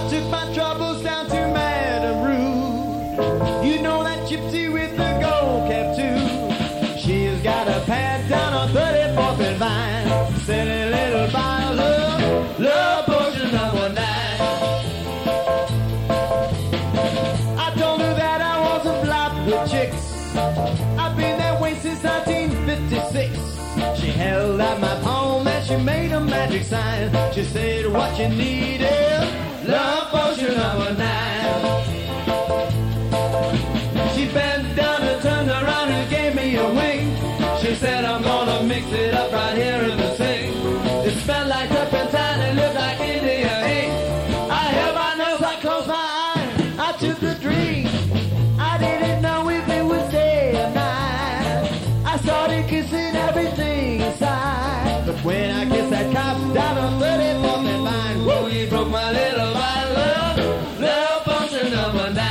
took my troubles down to Madame Rue. You know that gypsy with the gold cap too. She's got a pad down on 34th and Vine. Said a little bottle of love potion number 9. I told her that I wasn't blocked with chicks. I've been that way since 1956. She held out my palm and she made a magic sign. She said, what you need is love potion number 9. She bent down and turned around and gave me a wink. She said, I'm gonna mix it up right here in the sink. It smelled like turpentine and looked like India ink. I held my nose, I closed my eyes, I took a drink. I didn't know if it was day or night. I started kissing everything inside. But when I kissed that cop down on 34th and Vine, whoa, he broke my little bottle of love potion number 9.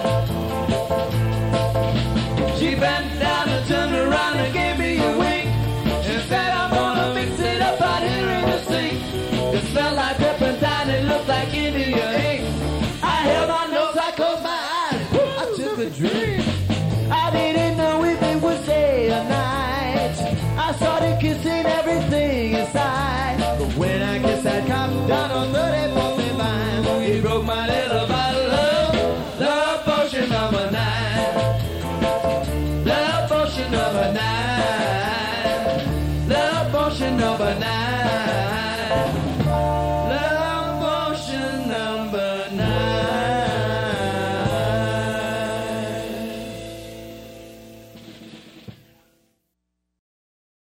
She bent down and turned around and gave me a wink. She said, I'm gonna mix it up right here in the sink. It smelled like turpentine, it looked like India ink. I held my nose, I closed my eyes, I took a drink. I didn't know if it was day or night. I started kissing everything inside. But when I kissed that cop down on 34th and Vine, he broke my little bottle of love potion number 9. Love potion number 9. Love potion number 9.